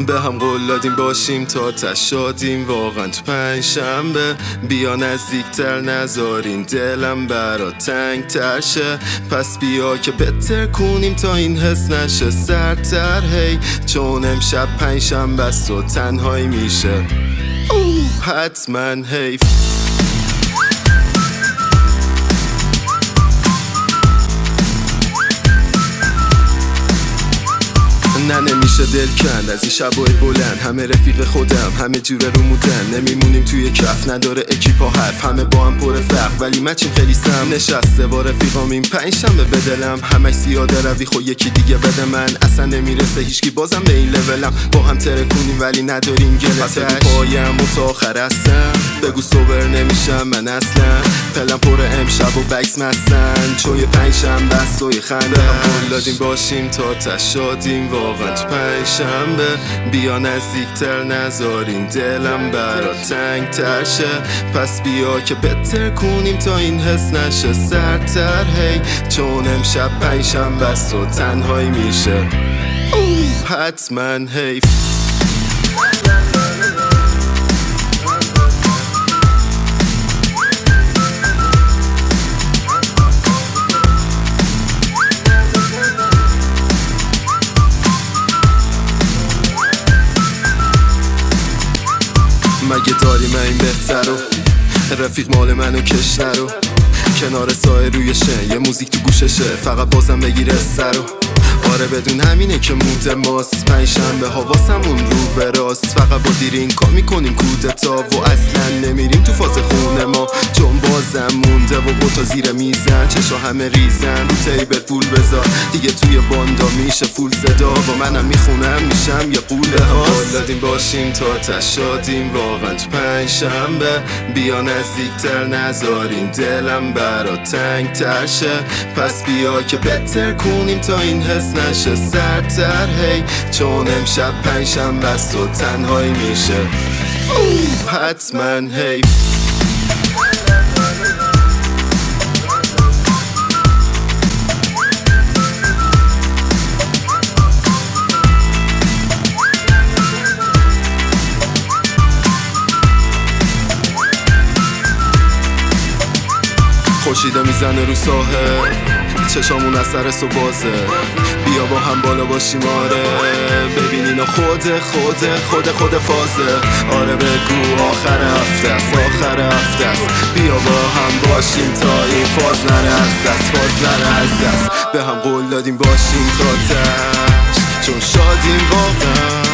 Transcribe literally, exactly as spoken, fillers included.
به هم قول دادیم باشیم تا تشادیم واقعا تو پنجشنبه. بیا نزدیکتر نذارین دلم برات تنگ تر شه، پس بیا که بهتر کنیم تا این حس نشه سردتر. هی چون امشب پنجشنبه است و تنهایی میشه حتما حیف. نه نمیشه دل کند از این شبای بلند، همه رفیق خودم همه جوره رو مودن، نمیمونیم توی کف نداره اکیپا حرف، همه با هم پر فرق ولی مچیم خیلی سم. نشسته با رفیقام این پنجشنبه به دلم، همش زیاده روی خو یکی دیگه بده من، اصلا نمیرسه هیچکی بازم به این لولم، با هم ترکونیم ولی نداریم گله تش. پایم و تا آخر هستم بگو سوبر نمیشم من اصلا، پلم پر امشب و بکس مستن، چوی پنجشنبه است و یه خنده. قول دادیم باشیم تا تشادیم واقعا تو پنجشنبه. بیا نزدیکتر نذارین دلم برات تنگ تر شه، پس بیا که بهتر کنیم تا این حس نشه سردتر. هی چون امشب پنجشنبه است و تنهایی میشه حتما حیف. مگه داری من این بهتر رو رفیق مال منو کشته رو، کنار سایه روی شه یه موزیک تو گوششه فقط بازم بگیره سر رو. آره بدون همینه که مود ماست، پنجشنبه حواسمون رو به راست، فقط با دیرین کار میکنیم کودتا و اصلا نمیریم تو فاز خونه ما، چون بازم مونده و بوتا زیر میزن چشا همه ریزن رو تیبل پول بذار دیگه توی باندا میشه فول صدا و منم میخونم میشم یه قوله هاست. دادیم باشیم تا تشادیم واقعا تو پنجشنبه. بیا نزدیکتر نذارین دلم برات تنگ تر شه، پس بیا که بهتر کنیم تا این حس نشه سردتر. هی چون امشب پنجشنبه است و تنهایی میشه حتما حیف. خورشیده میزنه رو ساحل چشامون از سر سو بازه، بیا با هم بالا باشیم آره ببین اینا خود خود خود خود فازه. آره بگو آخر هفته است آخر هفته است، بیا با هم باشیم تا این فاز نره از دست فاز نره از دست. به هم قول دادیم باشیم تا تش چون شادیم واقعا